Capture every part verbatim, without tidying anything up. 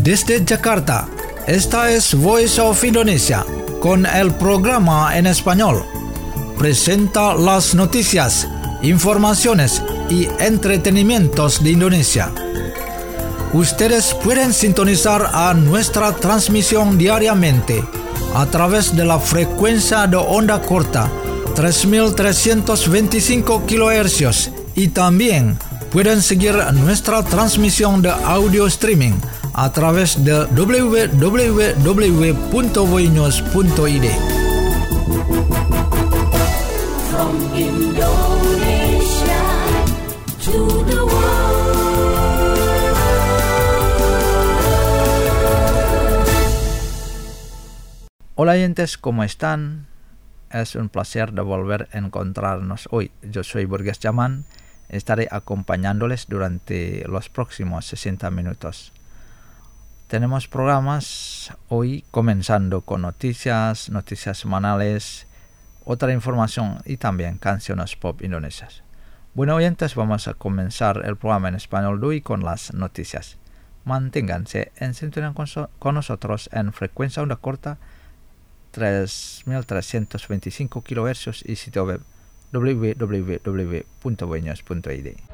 Desde Jakarta, esta es Voice of Indonesia, con el programa en español. Presenta las noticias, informaciones y entretenimientos de Indonesia. Ustedes pueden sintonizar a nuestra transmisión diariamente a través de la frecuencia de onda corta tres mil trescientos veinticinco kilohercios y también pueden seguir nuestra transmisión de audio streaming a través de w w w punto voinews punto i d. From Indonesia to the world. Hola oyentes, ¿cómo están? Es un placer de volver a encontrarnos hoy. Yo soy Burgess Jaman. Estaré acompañándoles durante los próximos sesenta minutos. Tenemos programas hoy comenzando con noticias, noticias semanales, otra información y también canciones pop indonesias. Bueno oyentes, vamos a comenzar el programa en español de hoy con las noticias. Manténganse en sintonía con, so- con nosotros en frecuencia onda corta tres mil trescientos veinticinco kilohercios y sitio web w w w punto voinews punto i d.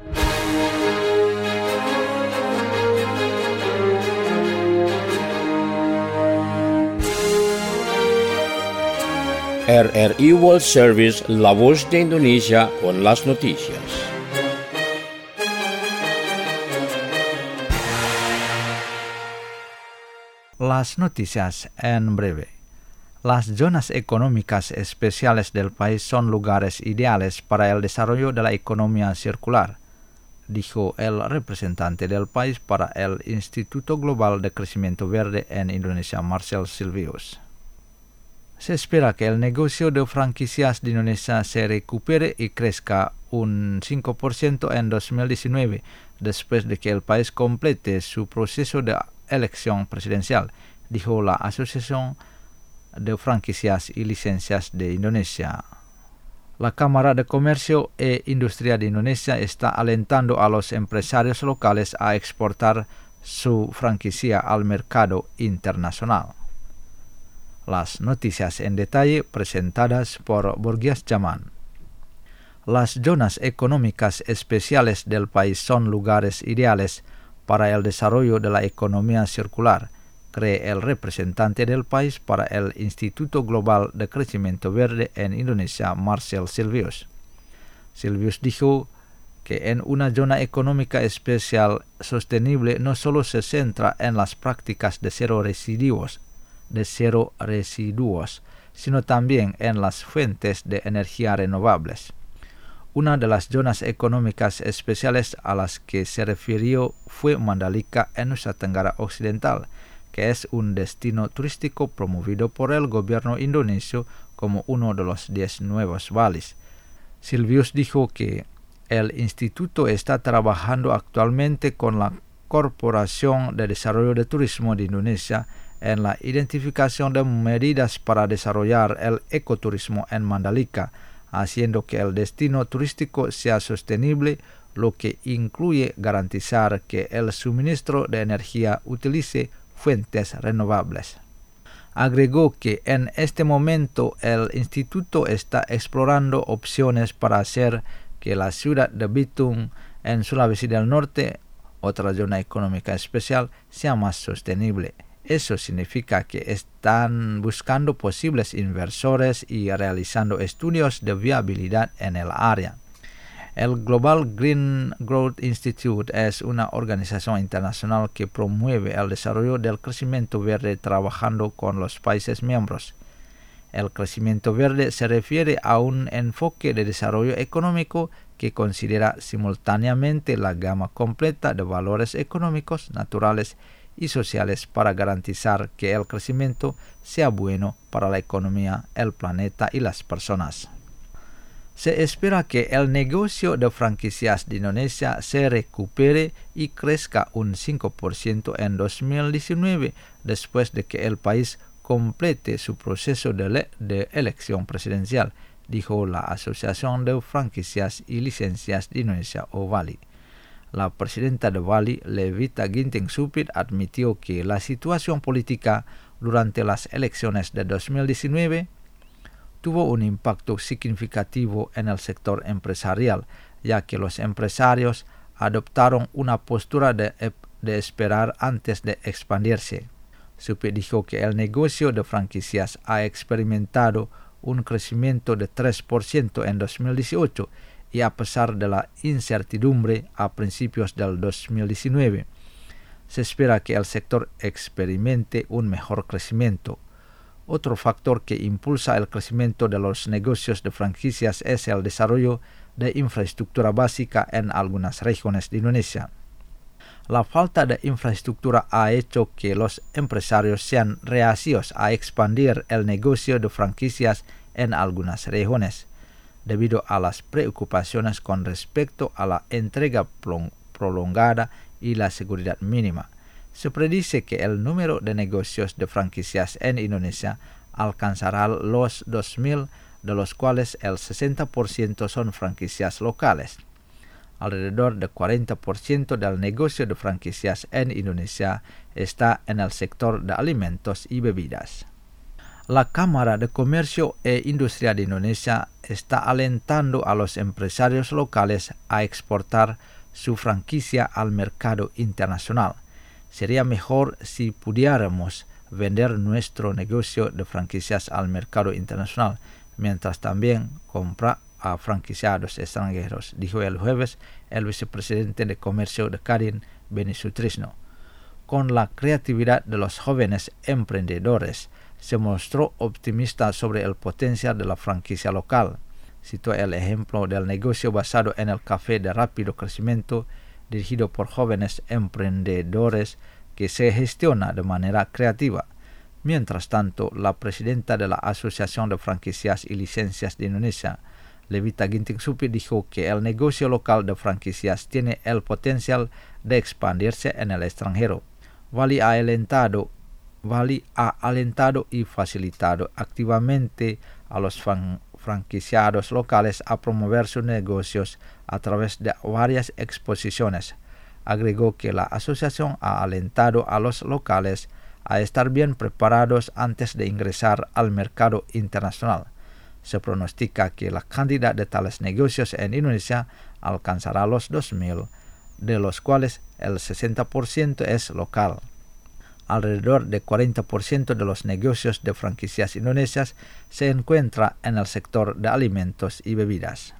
R R I World Service, la voz de Indonesia con las noticias. Las noticias en breve. Las zonas económicas especiales del país son lugares ideales para el desarrollo de la economía circular, dijo el representante del país para el Instituto Global de Crecimiento Verde en Indonesia, Marcel Silvius. Se espera que el negocio de franquicias de Indonesia se recupere y crezca un cinco por ciento en dos mil diecinueve, después de que el país complete su proceso de elección presidencial, dijo la Asociación de Franquicias y Licencias de Indonesia. La Cámara de Comercio e Industria de Indonesia está alentando a los empresarios locales a exportar su franquicia al mercado internacional. Las noticias en detalle presentadas por Burgess Jaman. Las zonas económicas especiales del país son lugares ideales para el desarrollo de la economía circular, cree el representante del país para el Instituto Global de Crecimiento Verde en Indonesia, Marcel Silvius. Silvius dijo que en una zona económica especial sostenible no solo se centra en las prácticas de cero residuos, de cero residuos, sino también en las fuentes de energía renovables. Una de las zonas económicas especiales a las que se refirió fue Mandalika en Nusa Tenggara Occidental, que es un destino turístico promovido por el gobierno indonesio como uno de los diez nuevos Balis. Silvius dijo que el instituto está trabajando actualmente con la Corporación de Desarrollo de Turismo de Indonesia en la identificación de medidas para desarrollar el ecoturismo en Mandalika, haciendo que el destino turístico sea sostenible, lo que incluye garantizar que el suministro de energía utilice fuentes renovables. Agregó que en este momento el instituto está explorando opciones para hacer que la ciudad de Bitung en Sulawesi del Norte, otra zona económica especial, sea más sostenible. Eso significa que están buscando posibles inversores y realizando estudios de viabilidad en el área. El Global Green Growth Institute es una organización internacional que promueve el desarrollo del crecimiento verde trabajando con los países miembros. El crecimiento verde se refiere a un enfoque de desarrollo económico que considera simultáneamente la gama completa de valores económicos, naturales y sociales para garantizar que el crecimiento sea bueno para la economía, el planeta y las personas. Se espera que el negocio de franquicias de Indonesia se recupere y crezca un cinco por ciento en dos mil diecinueve, después de que el país complete su proceso de, le- de elección presidencial, dijo la Asociación de Franquicias y Licencias de Indonesia, o VALI. la presidenta de Bali, Levita Ginting Supit, admitió que la situación política durante las elecciones de dos mil diecinueve tuvo un impacto significativo en el sector empresarial, ya que los empresarios adoptaron una postura de, de esperar antes de expandirse. Supit dijo que el negocio de franquicias ha experimentado un crecimiento de tres por ciento en dos mil dieciocho y a pesar de la incertidumbre a principios del dos mil diecinueve, se espera que el sector experimente un mejor crecimiento. Otro factor que impulsa el crecimiento de los negocios de franquicias es el desarrollo de infraestructura básica en algunas regiones de Indonesia. La falta de infraestructura ha hecho que los empresarios sean reacios a expandir el negocio de franquicias en algunas regiones, debido a las preocupaciones con respecto a la entrega prolongada y la seguridad mínima. Se predice que el número de negocios de franquicias en Indonesia alcanzará los dos mil, de los cuales el sesenta por ciento son franquicias locales. Alrededor del cuarenta por ciento del negocio de franquicias en Indonesia está en el sector de alimentos y bebidas. La Cámara de Comercio e Industria de Indonesia está alentando a los empresarios locales a exportar su franquicia al mercado internacional. Sería mejor si pudiéramos vender nuestro negocio de franquicias al mercado internacional, mientras también comprar a franquiciados extranjeros, dijo el jueves el vicepresidente de Comercio de Kadin, Beni Sutrisno. Con la creatividad de los jóvenes emprendedores, se mostró optimista sobre el potencial de la franquicia local. Citó el ejemplo del negocio basado en el café de rápido crecimiento, dirigido por jóvenes emprendedores que se gestiona de manera creativa. Mientras tanto, la presidenta de la Asociación de Franquicias y Licencias de Indonesia, Levita Ginting Supit, dijo que el negocio local de franquicias tiene el potencial de expandirse en el extranjero. Bali ha alentado, Bali ha alentado y facilitado activamente a los fran- franquiciados locales a promover sus negocios a través de varias exposiciones. Agregó que la asociación ha alentado a los locales a estar bien preparados antes de ingresar al mercado internacional. Se pronostica que la cantidad de tales negocios en Indonesia alcanzará los dos mil, de los cuales el sesenta por ciento es local. Alrededor de cuarenta por ciento de los negocios de franquicias indonesias se encuentra en el sector de alimentos y bebidas.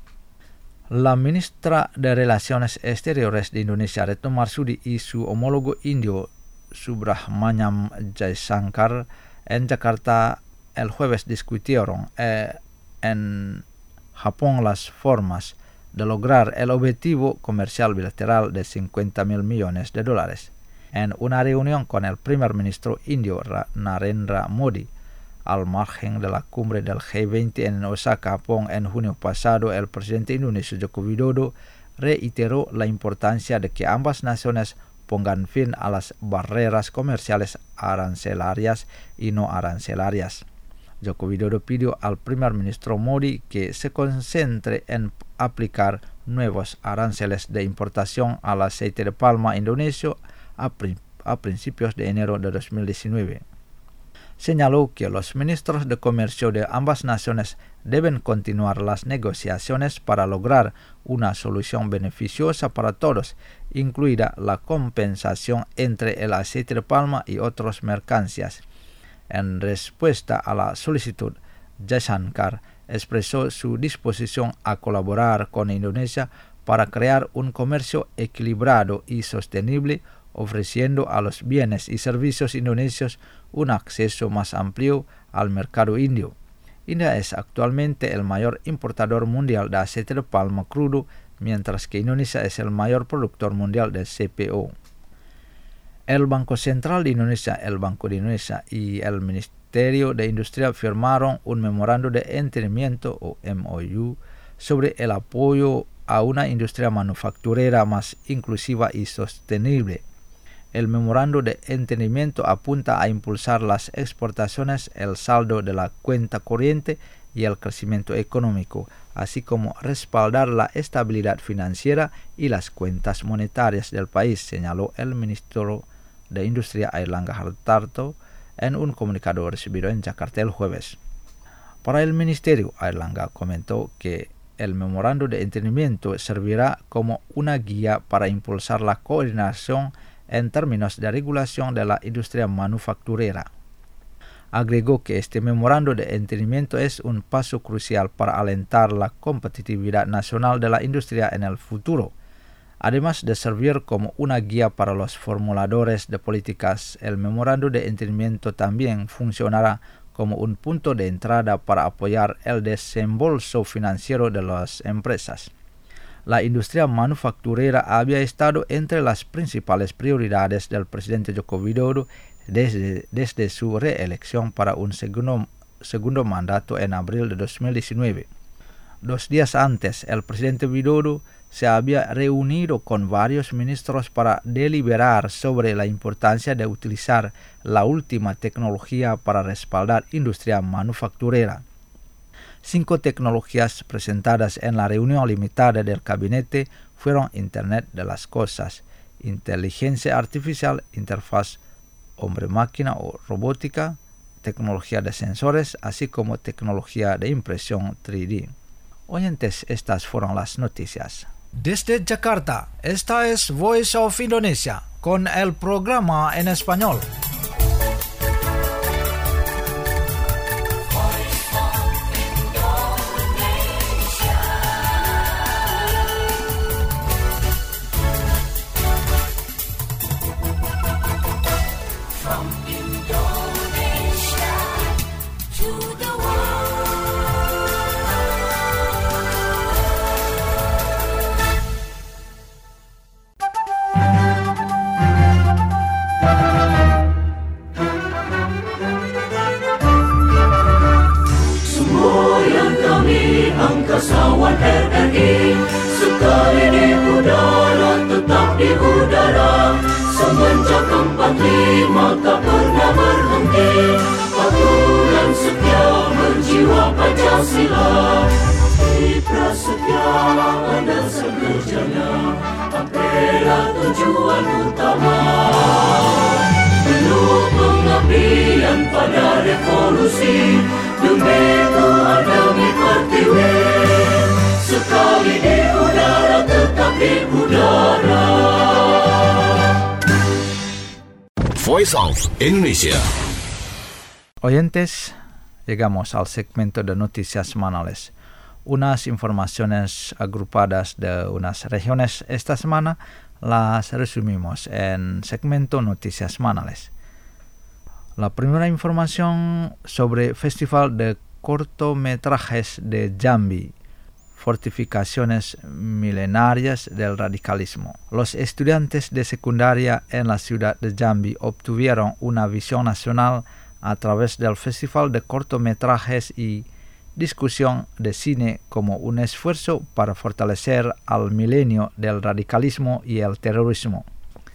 La ministra de Relaciones Exteriores de Indonesia, Retno Marsudi, y su homólogo indio, Subrahmanyam Jaishankar, en Jakarta el jueves discutieron eh, en Japón las formas de lograr el objetivo comercial bilateral de cincuenta mil millones de dólares. En una reunión con el primer ministro indio Narendra Modi, al margen de la cumbre del G veinte en Osaka, Japón, en junio pasado, el presidente indonesio Joko Widodo reiteró la importancia de que ambas naciones pongan fin a las barreras comerciales arancelarias y no arancelarias. Joko Widodo pidió al primer ministro Modi que se concentre en aplicar nuevos aranceles de importación al aceite de palma indonesio a, pri- a principios de enero de dos mil diecinueve. Señaló que los ministros de comercio de ambas naciones deben continuar las negociaciones para lograr una solución beneficiosa para todos, incluida la compensación entre el aceite de palma y otras mercancías. En respuesta a la solicitud, Jaishankar expresó su disposición a colaborar con Indonesia para crear un comercio equilibrado y sostenible, ofreciendo a los bienes y servicios indonesios un acceso más amplio al mercado indio. India es actualmente el mayor importador mundial de aceite de palma crudo, mientras que Indonesia es el mayor productor mundial de C P O. El Banco Central de Indonesia, el Banco de Indonesia y el Ministerio de Industria firmaron un memorando de entendimiento o M O U sobre el apoyo a una industria manufacturera más inclusiva y sostenible. El memorando de entendimiento apunta a impulsar las exportaciones, el saldo de la cuenta corriente y el crecimiento económico, así como respaldar la estabilidad financiera y las cuentas monetarias del país, señaló el ministro de Industria Airlangga Hartarto en un comunicado recibido en Jakarta el jueves. Para el ministerio, Airlangga comentó que el memorando de entendimiento servirá como una guía para impulsar la coordinación en términos de regulación de la industria manufacturera. Agregó que este memorando de entendimiento es un paso crucial para alentar la competitividad nacional de la industria en el futuro. Además de servir como una guía para los formuladores de políticas, el memorando de entendimiento también funcionará como un punto de entrada para apoyar el desembolso financiero de las empresas. La industria manufacturera había estado entre las principales prioridades del presidente Joko Widodo desde, desde su reelección para un segundo, segundo mandato en abril de dos mil diecinueve. Dos días antes, el presidente Widodo se había reunido con varios ministros para deliberar sobre la importancia de utilizar la última tecnología para respaldar industria manufacturera. Cinco tecnologías presentadas en la reunión limitada del gabinete fueron Internet de las Cosas, inteligencia artificial, interfaz hombre-máquina o robótica, tecnología de sensores, así como tecnología de impresión tres D. Oyentes, estas fueron las noticias. Desde Jakarta, esta es Voice of Indonesia con el programa en español. From Indonesia to the Angkasawan R R I sekali di udara tetap di udara semenjak empat lima tak pernah berhenti aturan setia berjiwa Pancasila di prasetya ada sekerjanya Ampera tujuan utama penuh pengabdian pada revolusi demi Tuhan demi Pertiwi sekali di udara tetap di udara. Voice of Indonesia. Oyentes, llegamos al segmento de noticias semanales. Unas informaciones agrupadas de unas regiones esta semana las resumimos en segmento noticias semanales. La primera información sobre Festival de Cortometrajes de Jambi, fortificaciones milenarias del radicalismo. Los estudiantes de secundaria en la ciudad de Jambi obtuvieron una visión nacional a través del Festival de Cortometrajes y discusión de cine como un esfuerzo para fortalecer al milenio del radicalismo y el terrorismo.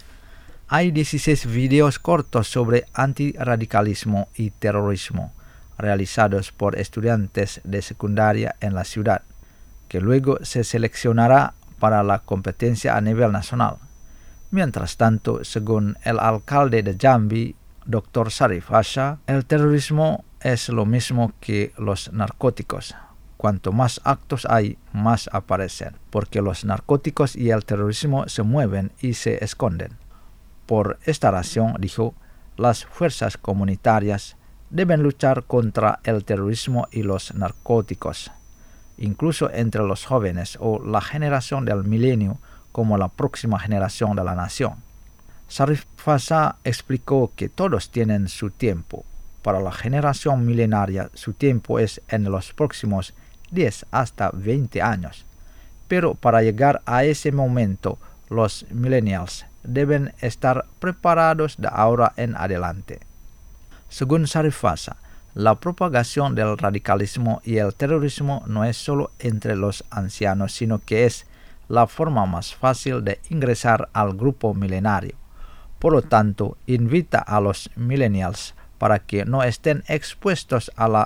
Hay dieciséis videos cortos sobre antirradicalismo y terrorismo realizados por estudiantes de secundaria en la ciudad, que luego se seleccionará para la competencia a nivel nacional. Mientras tanto, según el alcalde de Jambi, doctor Sarif Hasha, el terrorismo es lo mismo que los narcóticos. Cuanto más actos hay, más aparecen, porque los narcóticos y el terrorismo se mueven y se esconden. Por esta razón, dijo, las fuerzas comunitarias deben luchar contra el terrorismo y los narcóticos, incluso entre los jóvenes o la generación del milenio como la próxima generación de la nación. Sarif Hasha explicó que todos tienen su tiempo. Para la generación milenaria, su tiempo es en los próximos diez hasta veinte años. Pero para llegar a ese momento, los millennials deben estar preparados de ahora en adelante. Según Sarif Hasha, la propagación del radicalismo y el terrorismo no es solo entre los ancianos, sino que es la forma más fácil de ingresar al grupo milenario. Por lo tanto, invita a los millennials para que no estén expuestos a la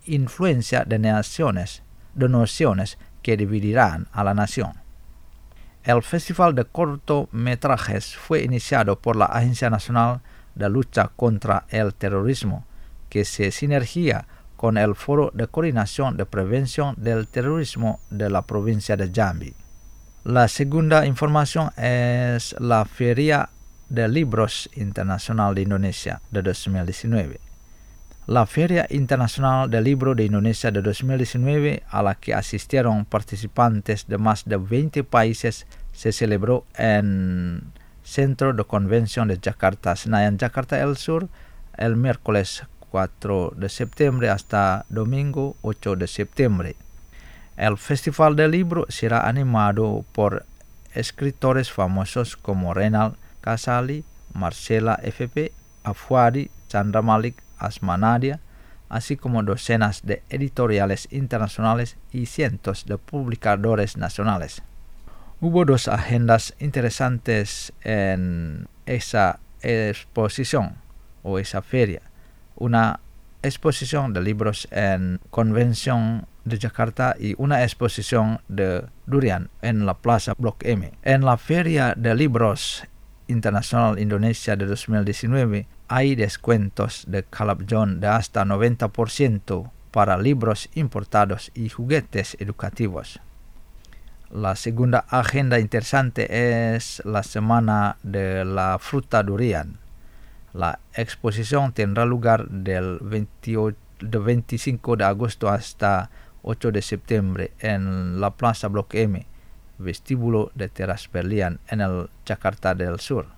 influencia de naciones, de nociones que dividirán a la nación. El Festival de Cortometrajes fue iniciado por la Agencia Nacional de Lucha contra el Terrorismo, que se sinergia con el Foro de Coordinación de Prevención del Terrorismo de la provincia de Jambi. La segunda información es la Feria de Libros Internacional de Indonesia de dos mil diecinueve. La Feria Internacional del Libro de Indonesia de dos mil diecinueve, a la que asistieron participantes de más de veinte países, se celebró en Centro de Convención de Jakarta, Senayan, Jakarta del Sur, el miércoles cuatro de septiembre hasta domingo ocho de septiembre. El Festival del Libro será animado por escritores famosos como Renal Kasali, Marcela F P, Afwadi, Chandra Malik, Asma Nadia, así como docenas de editoriales internacionales y cientos de publicadores nacionales. Hubo dos agendas interesantes en esa exposición o esa feria. Una exposición de libros en Convención de Jakarta y una exposición de durian en la Plaza Blok M. En la Feria de Libros Internacional Indonesia de dos mil diecinueve hay descuentos de Calab John de hasta noventa por ciento para libros importados y juguetes educativos. La segunda agenda interesante es la Semana de la Fruta Durian. La exposición tendrá lugar del veintiocho, de veinticinco de agosto hasta ocho de septiembre en la Plaza Blok M, vestíbulo de Teras Berlian en el Jakarta del Sur.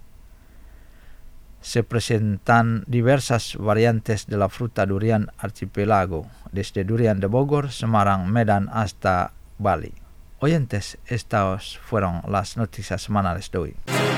Se presentan diversas variantes de la fruta durian archipiélago, desde durian de Bogor, Semarang, Medan hasta Bali. Oyentes, estas fueron las noticias semanales de hoy.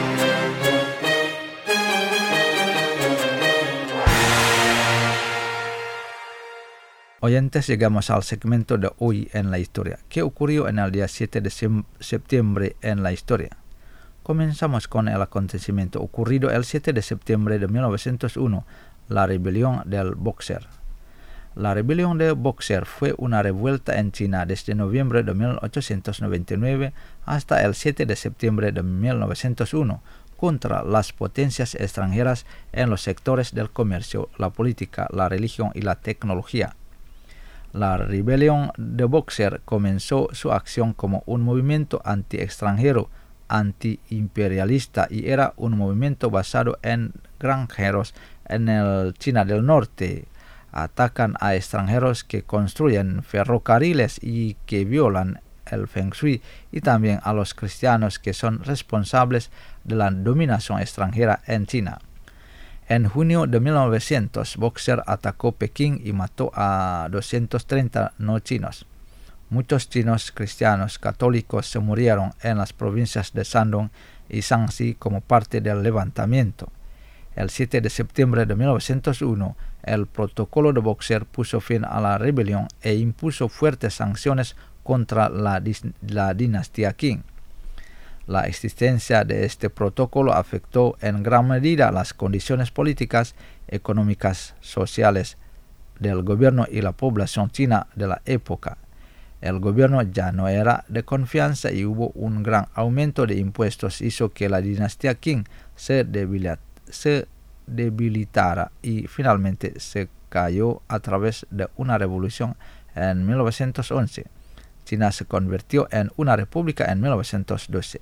Oyentes, llegamos al segmento de hoy en la historia. ¿Qué ocurrió en el día siete de septiembre en la historia? Comenzamos con el acontecimiento ocurrido el siete de septiembre de mil novecientos uno, la rebelión del Boxer. La rebelión de Boxer fue una revuelta en China desde noviembre de mil ochocientos noventa y nueve hasta el siete de septiembre de mil novecientos uno contra las potencias extranjeras en los sectores del comercio, la política, la religión y la tecnología. La rebelión de Boxer comenzó su acción como un movimiento anti-extranjero, anti-imperialista y era un movimiento basado en granjeros en el China del Norte. Atacan a extranjeros que construyen ferrocarriles y que violan el Feng Shui y también a los cristianos que son responsables de la dominación extranjera en China. En junio de mil novecientos, Boxer atacó Pekín y mató a doscientos treinta no chinos. Muchos chinos cristianos católicos se murieron en las provincias de Shandong y Shaanxi como parte del levantamiento. El siete de septiembre de mil novecientos uno, el protocolo de Boxer puso fin a la rebelión e impuso fuertes sanciones contra la, la dinastía Qing. La existencia de este protocolo afectó en gran medida las condiciones políticas, económicas, sociales del gobierno y la población china de la época. El gobierno ya no era de confianza y hubo un gran aumento de impuestos, hizo que la dinastía Qing se, debilita, se debilitara y finalmente se cayó a través de una revolución en mil novecientos once. China se convirtió en una república en mil novecientos doce.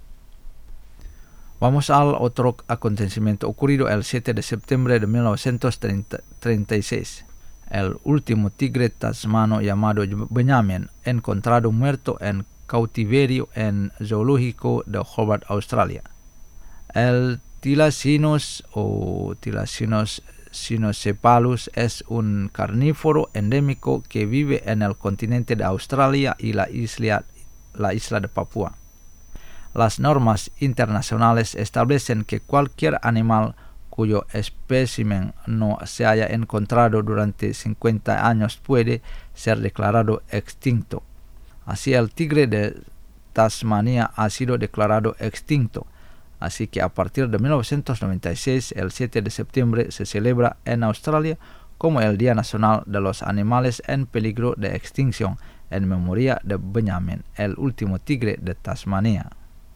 Vamos al otro acontecimiento ocurrido el siete de septiembre de mil novecientos treinta y seis. El último tigre tasmano llamado Benjamin, encontrado muerto en cautiverio en zoológico de Hobart, Australia. El Thylacinus o Thylacinus cynocephalus es un carnívoro endémico que vive en el continente de Australia y la isla, la isla de Papúa. Las normas internacionales establecen que cualquier animal cuyo espécimen no se haya encontrado durante cincuenta años puede ser declarado extinto. Así el tigre de Tasmania ha sido declarado extinto. Así que a partir de mil novecientos noventa y seis, el siete de septiembre, se celebra en Australia como el Día Nacional de los Animales en Peligro de Extinción en memoria de Benjamin, el último tigre de Tasmania.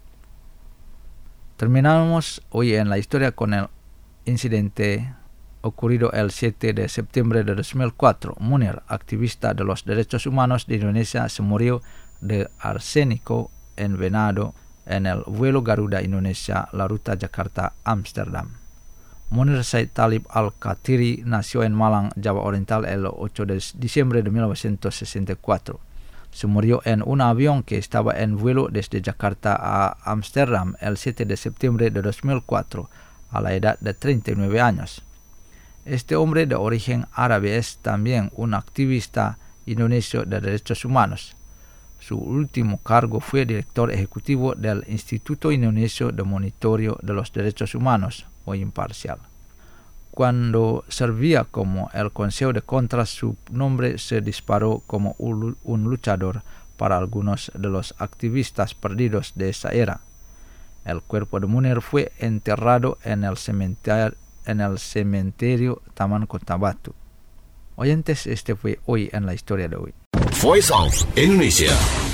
Terminamos hoy en la historia con el incidente ocurrido el siete de septiembre de dos mil cuatro. Munir, activista de los derechos humanos de Indonesia, se murió de arsénico en venado en el vuelo Garuda Indonesia, la ruta Jakarta-Amsterdam. Munir Said Talib Al-Katiri nació en Malang, Java Oriental, el ocho de diciembre de mil novecientos sesenta y cuatro. Se murió en un avión que estaba en vuelo desde Jakarta a Amsterdam el siete de septiembre de dos mil cuatro, a la edad de treinta y nueve años. Este hombre de origen árabe es también un activista indonesio de derechos humanos. Su último cargo fue director ejecutivo del Instituto Indonesio de Monitoreo de los Derechos Humanos, o Imparcial. Cuando servía como el Consejo de Contras, su nombre se disparó como un luchador para algunos de los activistas perdidos de esa era. El cuerpo de Munir fue enterrado en el cementerio, en el cementerio Taman Kota Batu. Oyentes, este fue hoy en la historia de hoy. Voice of Indonesia.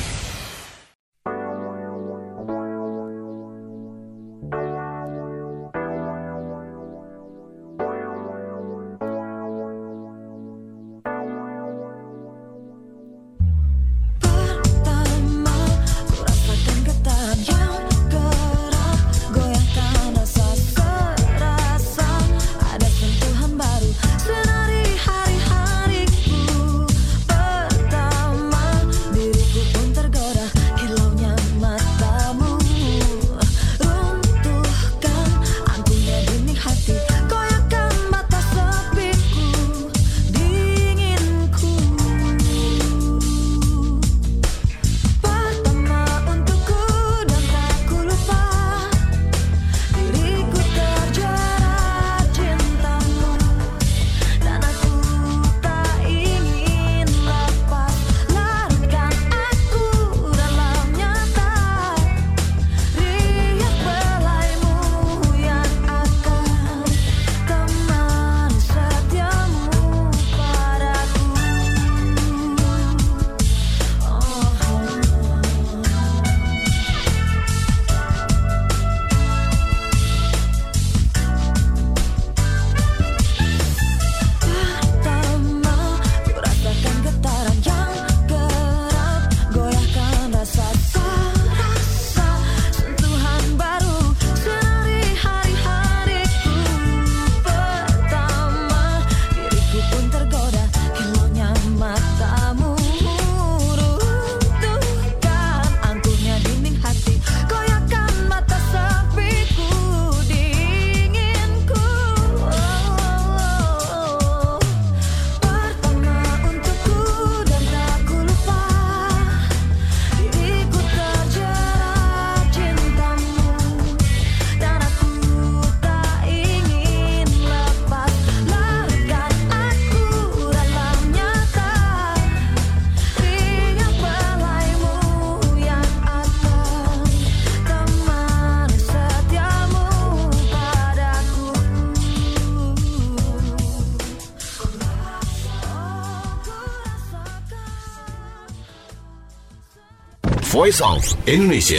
Voice of Indonesia.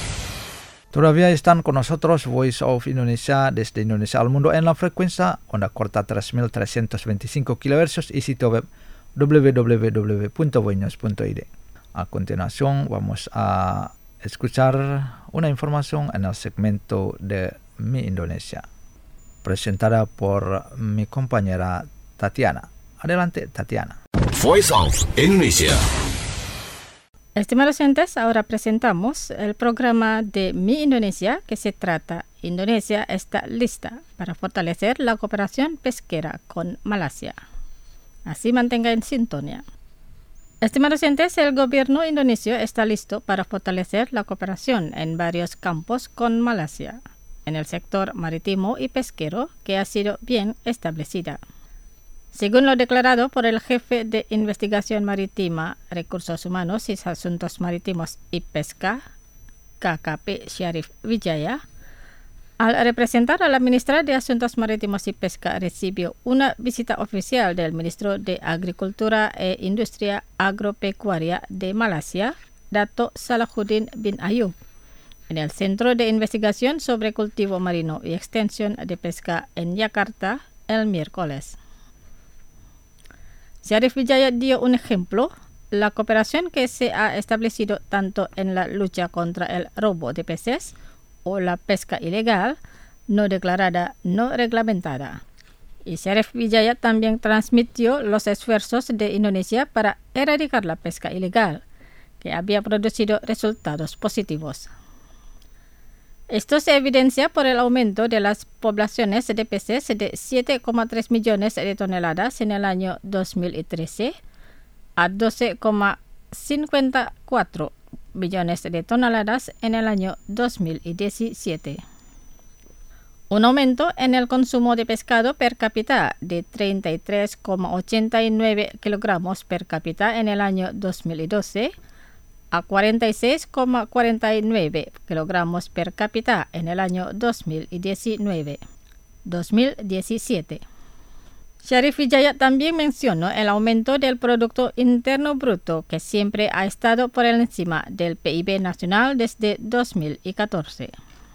Todavía están con nosotros Voice of Indonesia desde Indonesia al mundo en la frecuencia onda corta tres mil trescientos veinticinco kilohercios y sitio web doble u doble u doble u punto voinews punto i d. A continuación vamos a escuchar una información en el segmento de Mi Indonesia, presentada por mi compañera Tatiana. Adelante, Tatiana. Voice of Indonesia. Estimados oyentes, ahora presentamos el programa de Mi Indonesia, que se trata Indonesia está lista para fortalecer la cooperación pesquera con Malasia. Así mantenga en sintonía. Estimados oyentes, el gobierno indonesio está listo para fortalecer la cooperación en varios campos con Malasia, en el sector marítimo y pesquero que ha sido bien establecida. Según lo declarado por el jefe de Investigación Marítima, Recursos Humanos y Asuntos Marítimos y Pesca, K K P Syarif Wijaya, Al representar a la ministra de Asuntos Marítimos y Pesca, recibió una visita oficial del ministro de Agricultura e Industria Agropecuaria de Malasia, Dato' Salahuddin bin Ayub, en el Centro de Investigación sobre Cultivo Marino y Extensión de Pesca en Yakarta el miércoles. Syarif Wijaya dio un ejemplo, la cooperación que se ha establecido tanto en la lucha contra el robo de peces o la pesca ilegal no declarada, no reglamentada. Y Syarif Wijaya también transmitió los esfuerzos de Indonesia para erradicar la pesca ilegal, que había producido resultados positivos. Esto se evidencia por el aumento de las poblaciones de peces de siete coma tres millones de toneladas en el año dos mil trece a doce coma cincuenta y cuatro millones de toneladas en el año dos mil diecisiete. Un aumento en el consumo de pescado per cápita de treinta y tres coma ochenta y nueve kilogramos per cápita en el año dos mil doce a cuarenta y seis coma cuarenta y nueve kilogramos per cápita en el año dos mil diecinueve. dos mil diecisiete. Syarif Wijaya también mencionó el aumento del Producto Interno Bruto, que siempre ha estado por encima del P I B nacional desde dos mil catorce.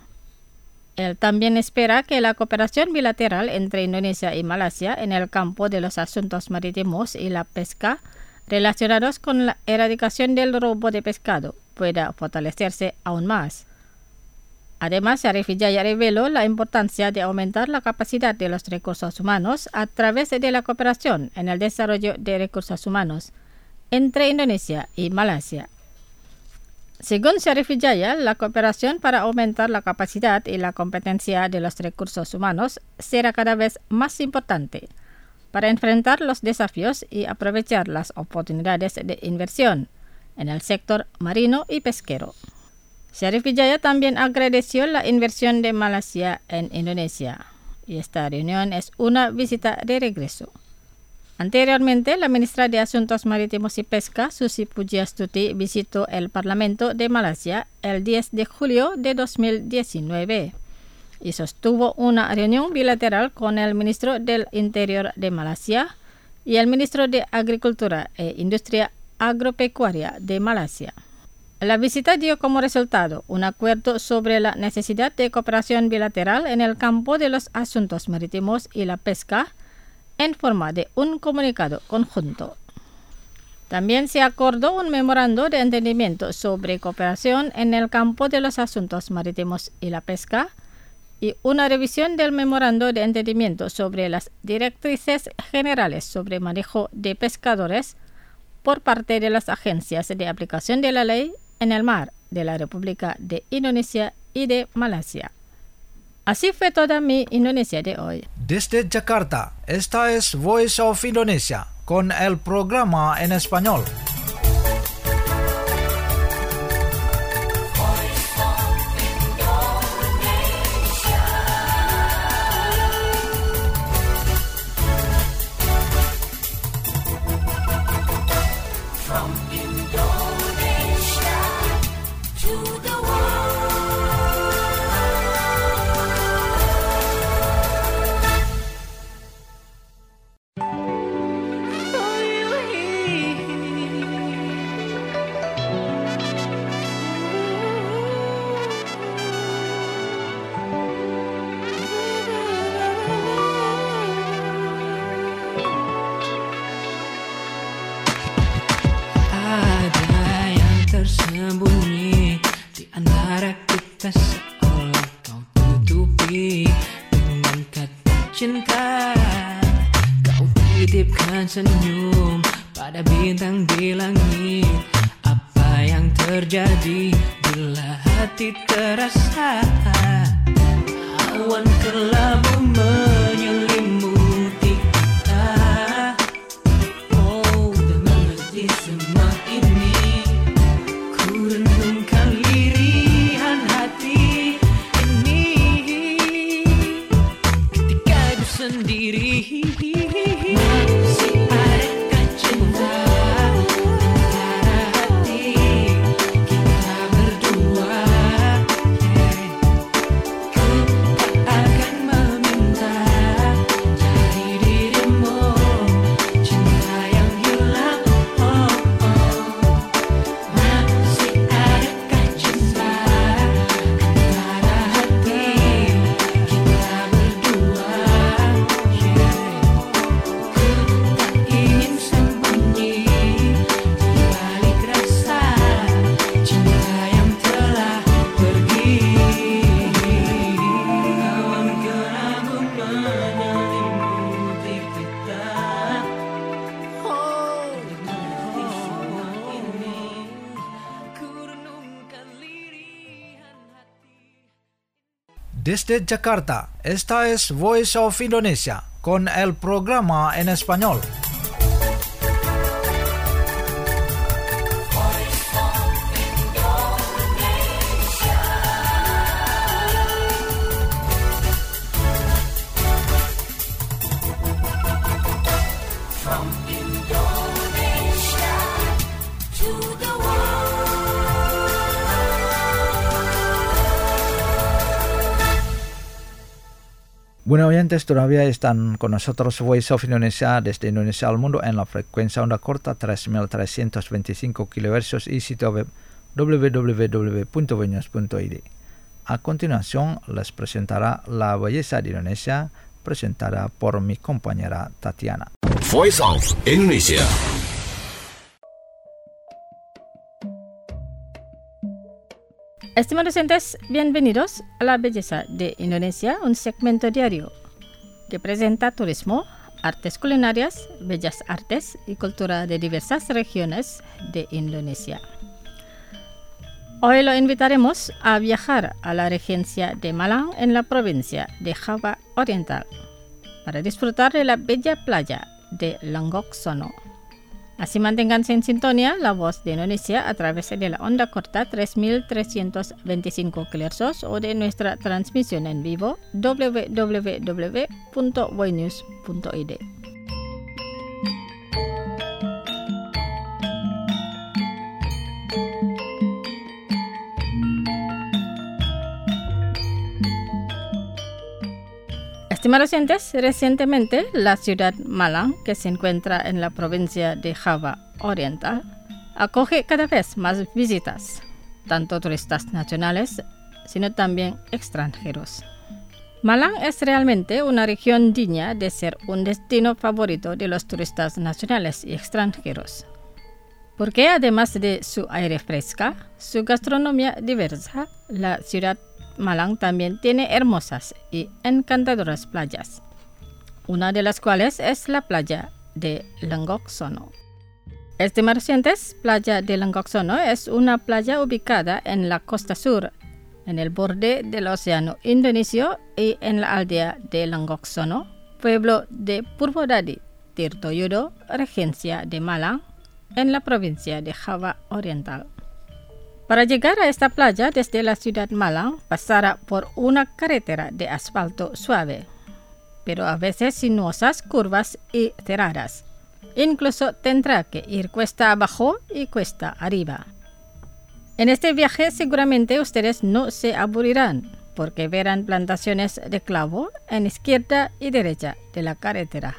Él también espera que la cooperación bilateral entre Indonesia y Malasia en el campo de los asuntos marítimos y la pesca relacionados con la erradicación del robo de pescado pueda fortalecerse aún más. Además, Syarif Wijaya reveló la importancia de aumentar la capacidad de los recursos humanos a través de la cooperación en el desarrollo de recursos humanos entre Indonesia y Malasia. Según Syarif Wijaya, la cooperación para aumentar la capacidad y la competencia de los recursos humanos será cada vez más importante para enfrentar los desafíos y aprovechar las oportunidades de inversión en el sector marino y pesquero. Syarif Wijaya también agradeció la inversión de Malasia en Indonesia, y esta reunión es una visita de regreso. Anteriormente, la ministra de Asuntos Marítimos y Pesca, Susi Pujiastuti, visitó el Parlamento de Malasia el diez de julio de dos mil diecinueve y sostuvo una reunión bilateral con el ministro del Interior de Malasia y el ministro de Agricultura e Industria Agropecuaria de Malasia. La visita dio como resultado un acuerdo sobre la necesidad de cooperación bilateral en el campo de los asuntos marítimos y la pesca en forma de un comunicado conjunto. También se acordó un memorando de entendimiento sobre cooperación en el campo de los asuntos marítimos y la pesca y una revisión del memorando de entendimiento sobre las directrices generales sobre manejo de pescadores por parte de las agencias de aplicación de la ley en el mar de la República de Indonesia y de Malasia. Así fue toda mi Indonesia de hoy. Desde Jakarta, esta es Voice of Indonesia con el programa en español. Tersembunyi di antara kita seolah kau tutupi dengan kata cinta. Kau titipkan senyum pada bintang di langit. Apa yang terjadi bila hati terasa awan kelabu menyelimuti kita. Oh, dengan mengerti semua ini, renungkan lirihan hati ini ketika hidup sendiri. Masih adakah cinta antara hati kita berdua? Ku Desde Jakarta, esta es Voice of Indonesia con el programa en español. Bueno, oyentes, todavía están con nosotros Voice of Indonesia desde Indonesia al mundo en la frecuencia onda corta tres mil trescientos veinticinco kilohercios y sitio web doble u doble u doble u punto voinews punto i d. A continuación les presentará La Belleza de Indonesia, presentada por mi compañera Tatiana. Voice of Indonesia. Estimados oyentes, bienvenidos a La Belleza de Indonesia, un segmento diario que presenta turismo, artes culinarias, bellas artes y cultura de diversas regiones de Indonesia. Hoy lo invitaremos a viajar a la regencia de Malang en la provincia de Java Oriental para disfrutar de la bella playa de Lenggok Sono. Así manténganse en sintonía la voz de Indonesia a través de la onda corta tres mil trescientos veinticinco kilohercios o de nuestra transmisión en vivo doble u doble u doble u punto voinews punto i d. Estimados oyentes, recientemente la ciudad Malang, que se encuentra en la provincia de Java Oriental, acoge cada vez más visitas, tanto turistas nacionales, sino también extranjeros. Malang es realmente una región digna de ser un destino favorito de los turistas nacionales y extranjeros, porque además de su aire fresco, su gastronomía diversa, la ciudad Malang también tiene hermosas y encantadoras playas, una de las cuales es la playa de Lenggok Sono. Estimados oyentes, playa de Lenggok Sono es una playa ubicada en la costa sur, en el borde del océano Indonesio y en la aldea de Lenggok Sono, pueblo de Purwodadi, Tirtoyudo, regencia de Malang, en la provincia de Java Oriental. Para llegar a esta playa desde la ciudad Malang pasará por una carretera de asfalto suave, pero a veces sinuosas, curvas y cerradas. Incluso tendrá que ir cuesta abajo y cuesta arriba. En este viaje seguramente ustedes no se aburrirán, porque verán plantaciones de clavo en izquierda y derecha de la carretera.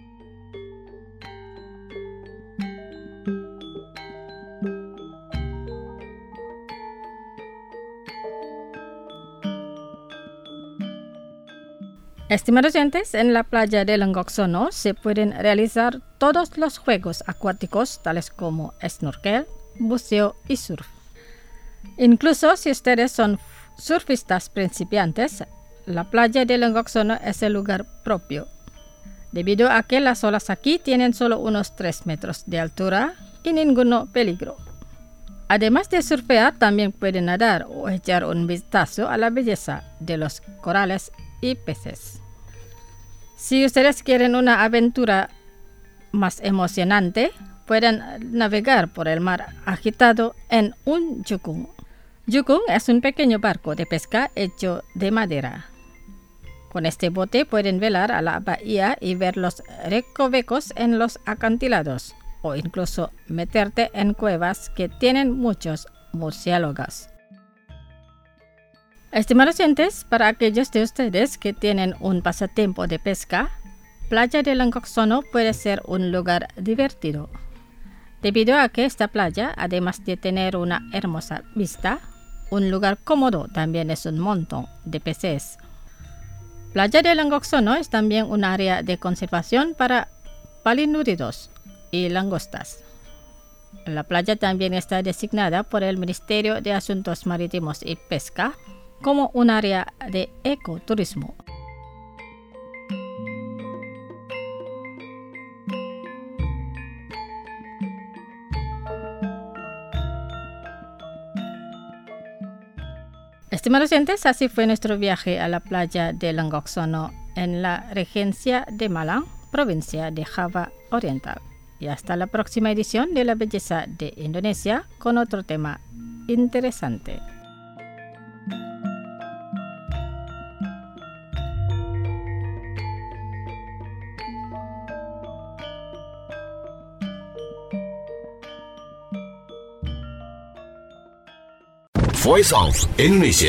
Estimados oyentes, en la playa de Lenggok Sono se pueden realizar todos los juegos acuáticos tales como snorkel, buceo y surf. Incluso si ustedes son surfistas principiantes, la playa de Lenggok Sono es el lugar propio, debido a que las olas aquí tienen solo unos tres metros de altura y ninguno peligro. Además de surfear, también pueden nadar o echar un vistazo a la belleza de los corales y peces. Si ustedes quieren una aventura más emocionante, pueden navegar por el mar agitado en un jukung. Jukung es un pequeño barco de pesca hecho de madera. Con este bote pueden velar a la bahía y ver los recovecos en los acantilados, o incluso meterte en cuevas que tienen muchos murciélagos. Estimados oyentes, para aquellos de ustedes que tienen un pasatiempo de pesca, playa de Lenggok Sono puede ser un lugar divertido, debido a que esta playa, además de tener una hermosa vista, un lugar cómodo también es un montón de peces. Playa de Lenggok Sono es también un área de conservación para palinúridos y langostas. La playa también está designada por el Ministerio de Asuntos Marítimos y Pesca como un área de ecoturismo. Estimados oyentes, así fue nuestro viaje a la playa de Lenggoksono en la Regencia de Malang, provincia de Java Oriental. Y hasta la próxima edición de La Belleza de Indonesia con otro tema interesante. Voice of Indonesia.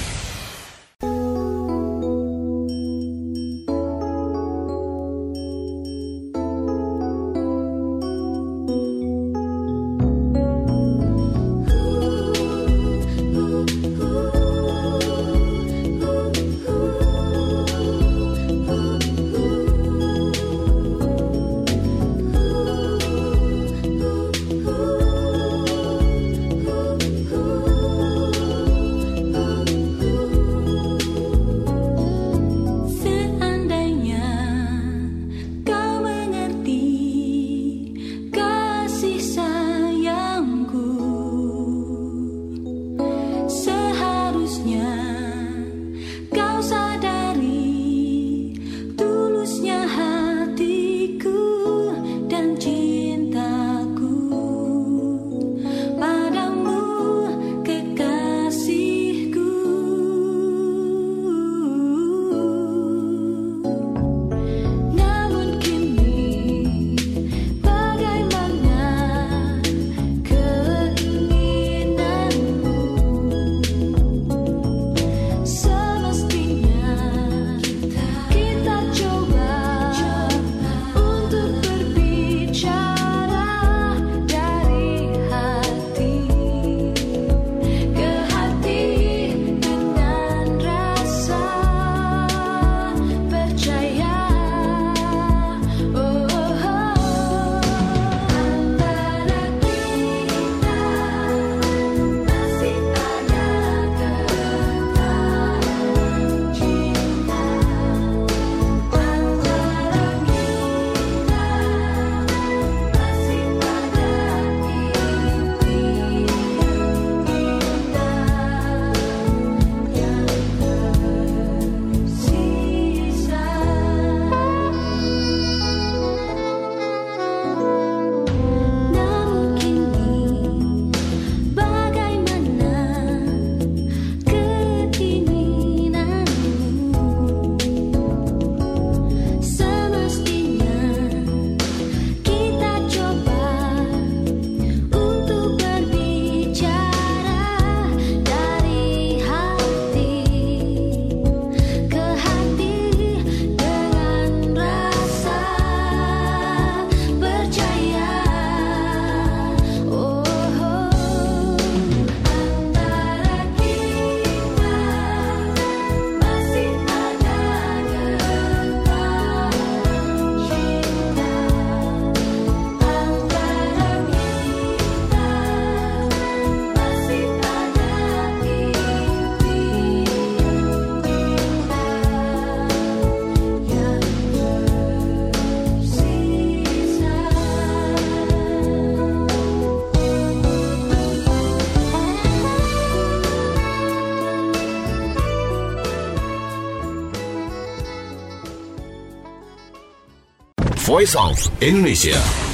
Voice of Indonesia.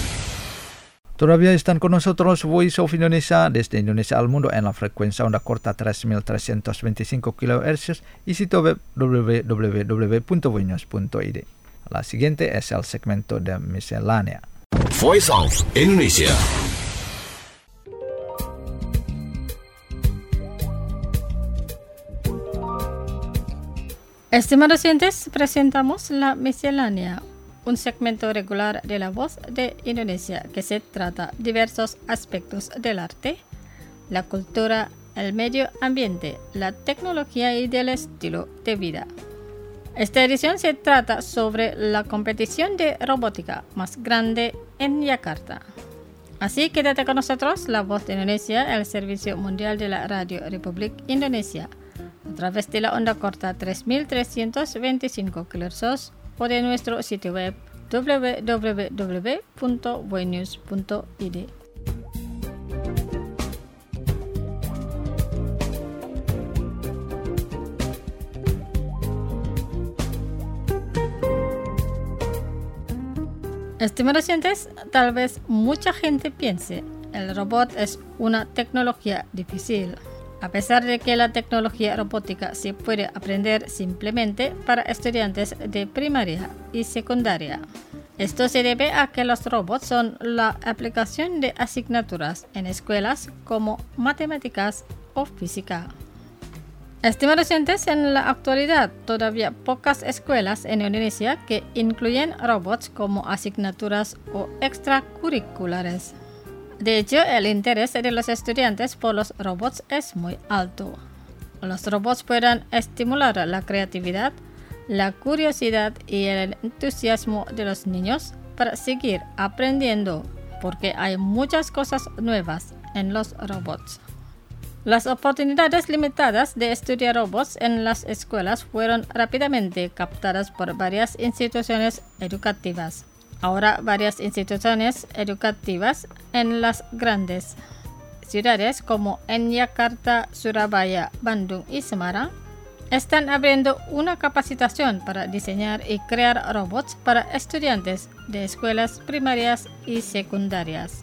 Todavía están con nosotros Voice of Indonesia desde Indonesia al mundo en la frecuencia onda corta tres mil trescientos veinticinco kilohercios y sitio web w w w punto voinews punto i d. La siguiente es el segmento de miscelánea. Voice of Indonesia. Estimados oyentes, presentamos la miscelánea, un segmento regular de La Voz de Indonesia que se trata diversos aspectos del arte, la cultura, el medio ambiente, la tecnología y del estilo de vida. Esta edición se trata sobre la competición de robótica más grande en Yakarta. Así quédate con nosotros, La Voz de Indonesia, el servicio mundial de la Radio Republik Indonesia, a través de la onda corta tres mil trescientos veinticinco kilohercios o de nuestro sitio web w w w punto voinews punto i d. Estimados oyentes, tal vez mucha gente piense el robot es una tecnología difícil, a pesar de que la tecnología robótica se puede aprender simplemente para estudiantes de primaria y secundaria. Esto se debe a que los robots son la aplicación de asignaturas en escuelas como matemáticas o física. Estimados oyentes, en la actualidad todavía pocas escuelas en Indonesia que incluyen robots como asignaturas o extracurriculares. De hecho, el interés de los estudiantes por los robots es muy alto. Los robots pueden estimular la creatividad, la curiosidad y el entusiasmo de los niños para seguir aprendiendo, porque hay muchas cosas nuevas en los robots. Las oportunidades limitadas de estudiar robots en las escuelas fueron rápidamente captadas por varias instituciones educativas. Ahora, varias instituciones educativas en las grandes ciudades como en Yakarta, Surabaya, Bandung y Semarang están abriendo una capacitación para diseñar y crear robots para estudiantes de escuelas primarias y secundarias.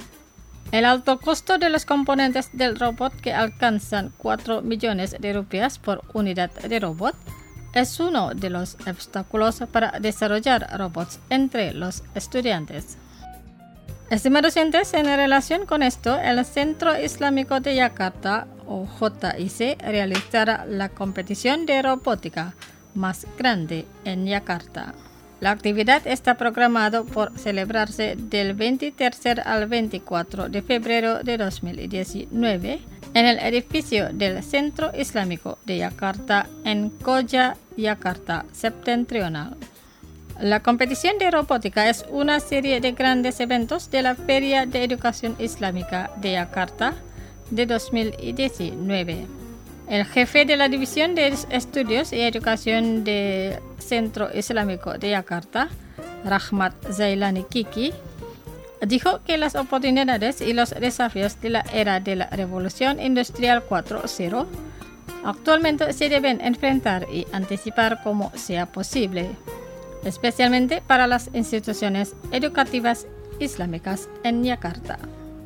El alto costo de los componentes del robot, que alcanzan cuatro millones de rupias por unidad de robot, es uno de los obstáculos para desarrollar robots entre los estudiantes. Estimados oyentes, en relación con esto, el Centro Islámico de Yakarta, o J I C, realizará la competición de robótica más grande en Yakarta. La actividad está programada por celebrarse del veintitrés al veinticuatro de febrero de dos mil diecinueve en el edificio del Centro Islámico de Yakarta en Koja, Yakarta Septentrional. La competición de robótica es una serie de grandes eventos de la Feria de Educación Islámica de Yakarta de dos mil diecinueve. El jefe de la División de Estudios y Educación del Centro Islámico de Yakarta, Rahmat Zailani Kiki, dijo que las oportunidades y los desafíos de la era de la Revolución Industrial cuatro punto cero actualmente se deben enfrentar y anticipar como sea posible, especialmente para las instituciones educativas islámicas en Yakarta.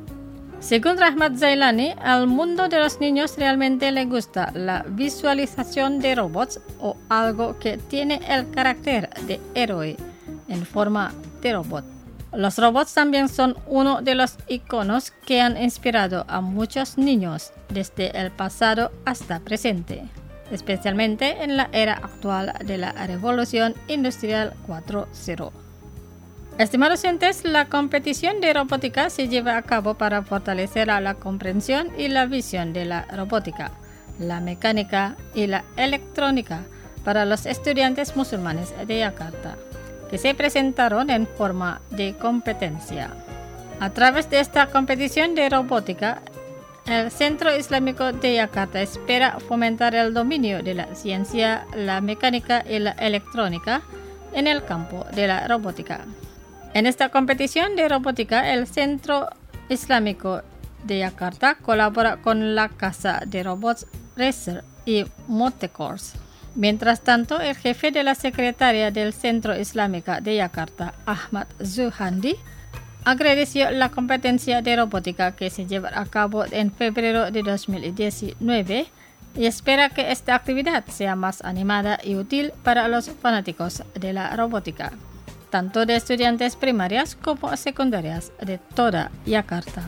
Según Rahmat Zailani, al mundo de los niños realmente le gusta la visualización de robots o algo que tiene el carácter de héroe en forma de robot. Los robots también son uno de los iconos que han inspirado a muchos niños desde el pasado hasta presente, especialmente en la era actual de la Revolución Industrial cuatro punto cero. Estimados oyentes, la competición de robótica se lleva a cabo para fortalecer la comprensión y la visión de la robótica, la mecánica y la electrónica para los estudiantes musulmanes de Yakarta, que se presentaron en forma de competencia. A través de esta competición de robótica, el Centro Islámico de Yakarta espera fomentar el dominio de la ciencia, la mecánica y la electrónica en el campo de la robótica. En esta competición de robótica, el Centro Islámico de Yakarta colabora con la Casa de Robots Racer y Motocross. Mientras tanto, el jefe de la Secretaría del Centro Islámico de Yakarta, Ahmad Zuhandi, agradeció la competencia de robótica que se llevará a cabo en febrero de dos mil diecinueve y espera que esta actividad sea más animada y útil para los fanáticos de la robótica, tanto de estudiantes primarias como secundarias de toda Yakarta.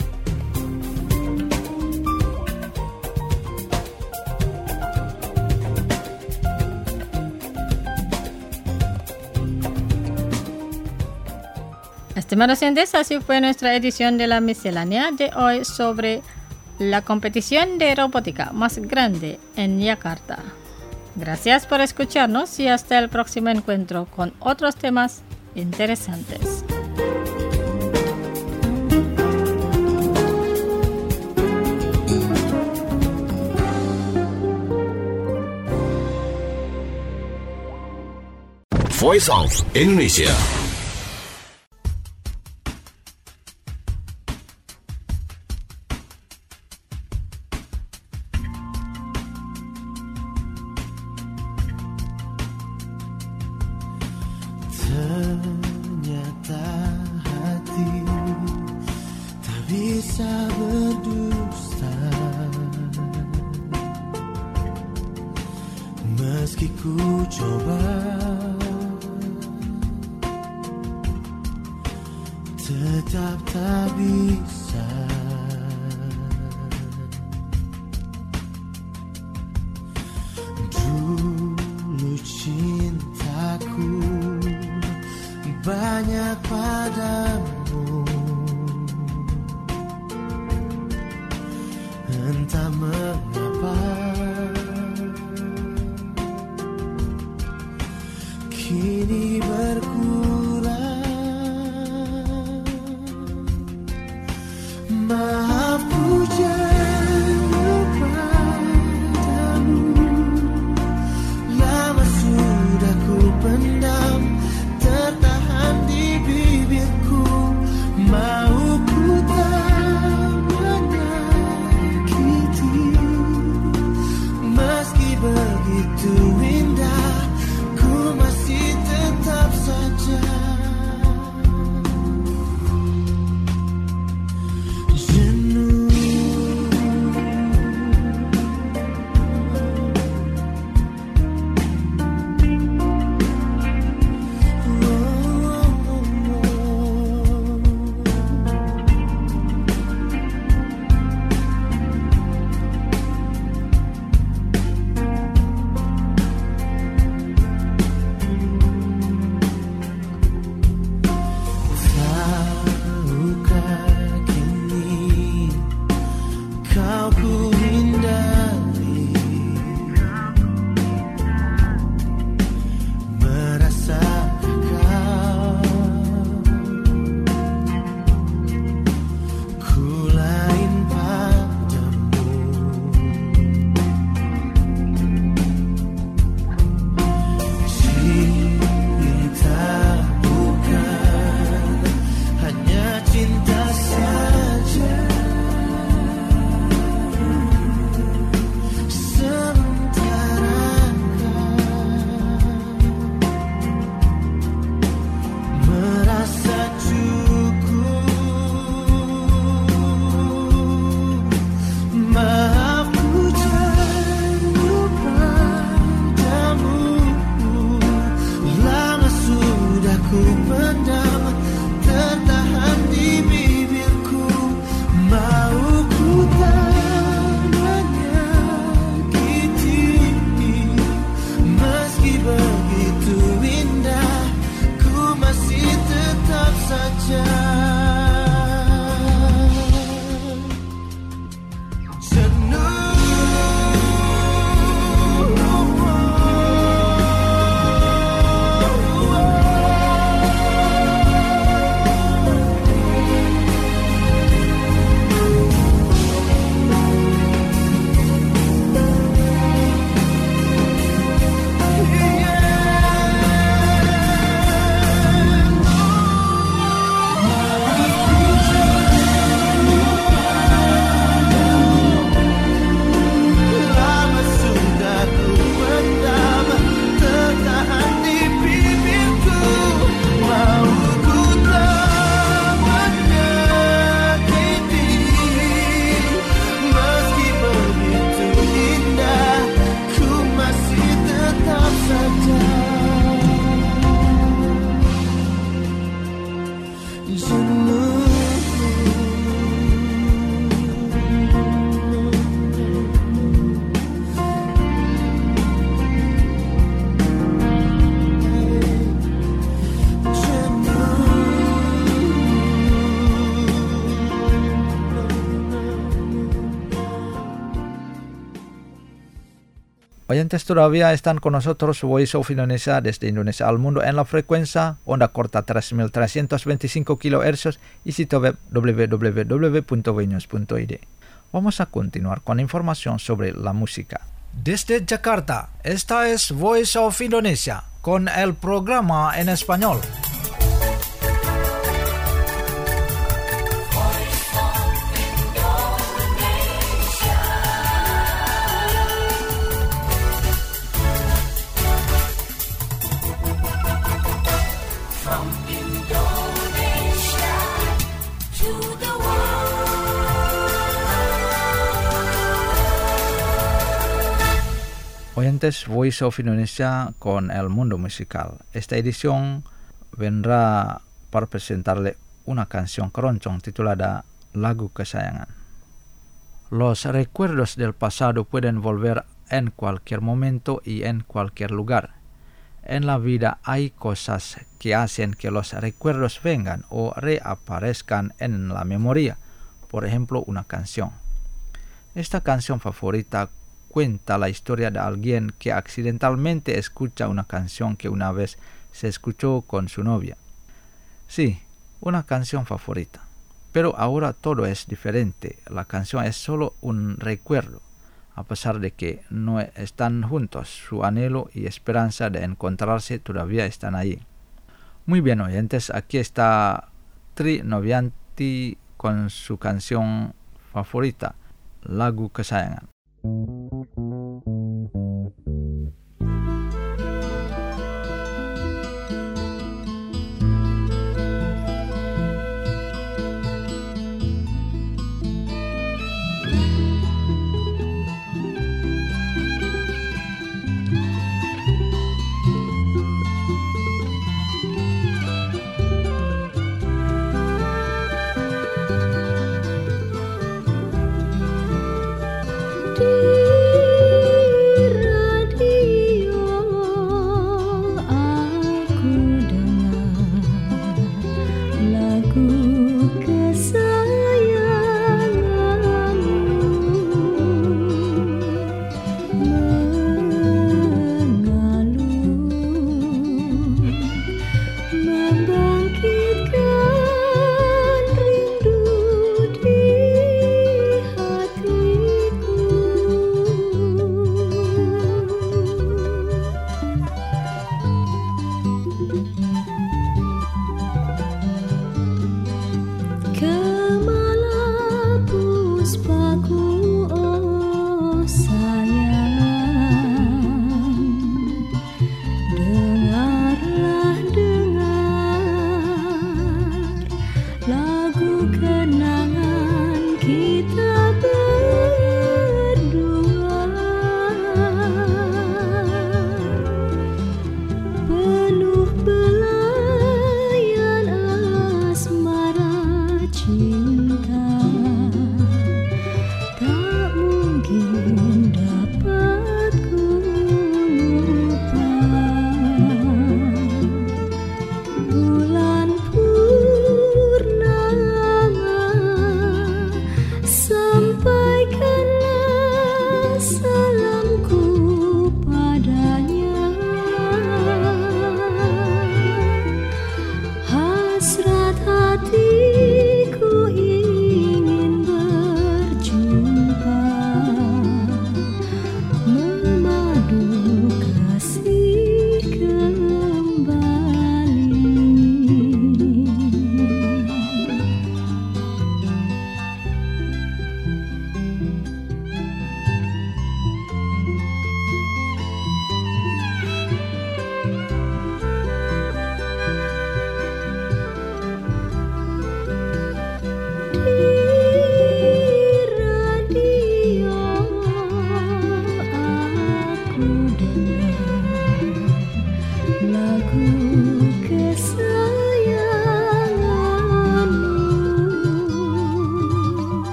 Estimados oyentes, así fue nuestra edición de la miscelánea de hoy sobre la competición de robótica más grande en Yakarta. Gracias por escucharnos y hasta el próximo encuentro con otros temas interesantes. Voice of Indonesia. Ternyata ku coba, tetap tak bisa. Dulu cintaku banyak padamu, entah mengapa kini berkurang. Maaf ku jauh padamu, lama sudah ku pendam, tertahan di bibirku. Mau ku tak menyakiti, meski begitu indah, ku masih tetap saja jenuh. Tahukah kini kau ku hindari, merasakah kau ku lain padamu? Cinta bukan hanya cinta saja, sementara kau merasa cukup. Maaf ku jauh padamu, lama sudah ku pendam, tertahan di bibirku. Mau ku tak menyakiti, meski begitu indah, ku masih tetap saja lama sudah ku pendam, tertahan di bibirku. Mau ku tak menyakiti, meski begitu indah, ku masih tetap saja jenuh. Oyentes todavía están con nosotros Voice of Indonesia desde Indonesia al mundo en la frecuencia onda corta tres mil trescientos veinticinco kilohercios y sitio web w w w punto voinews punto i d. Vamos a continuar con información sobre la música. Desde Jakarta, esta es Voice of Indonesia con el programa en español. Oyentes Voice of Indonesia con El Mundo Musical. Esta edición vendrá para presentarle una canción keroncong titulada Lagu Kesayangan. Los recuerdos del pasado pueden volver en cualquier momento y en cualquier lugar. En la vida hay cosas que hacen que los recuerdos vengan o reaparezcan en la memoria. Por ejemplo, una canción. Esta canción favorita cuenta la historia de alguien que accidentalmente escucha una canción que una vez se escuchó con su novia. Sí, una canción favorita. Pero ahora todo es diferente. La canción es solo un recuerdo. A pesar de que no están juntos, su anhelo y esperanza de encontrarse todavía están ahí. Muy bien, oyentes, aquí está Tri Novianti con su canción favorita, Lagu Kesayangan.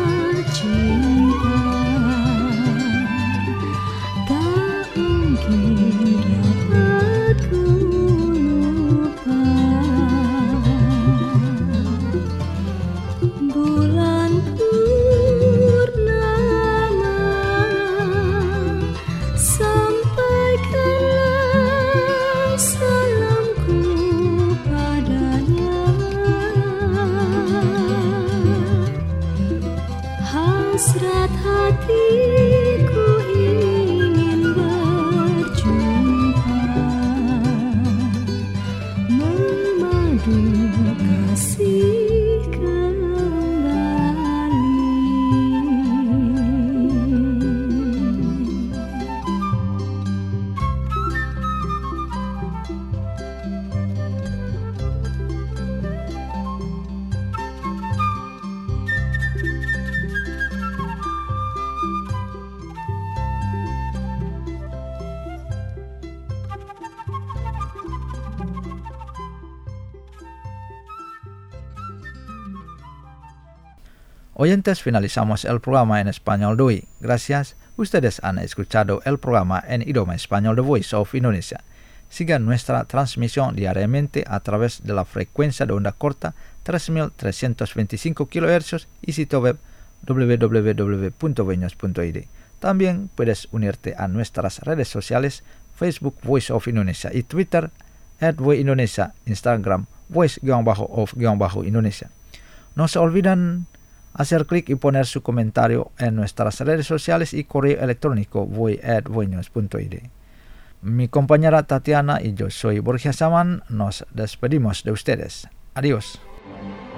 Mungkin Oyentes, finalizamos el programa en español de hoy. Gracias. Ustedes han escuchado el programa en idioma español de Voice of Indonesia. Sigan nuestra transmisión diariamente a través de la frecuencia de onda corta tres mil trescientos veinticinco kilohercios y sitio web doble u doble u doble u punto voinews punto i d. También puedes unirte a nuestras redes sociales, Facebook Voice of Indonesia y Twitter at Voice Indonesia, Instagram Voice-of-Indonesia. No se olviden hacer clic y poner su comentario en nuestras redes sociales y correo electrónico voice at voinews punto i d. Mi compañera Tatiana y yo soy Borja Saman. Nos despedimos de ustedes. Adiós.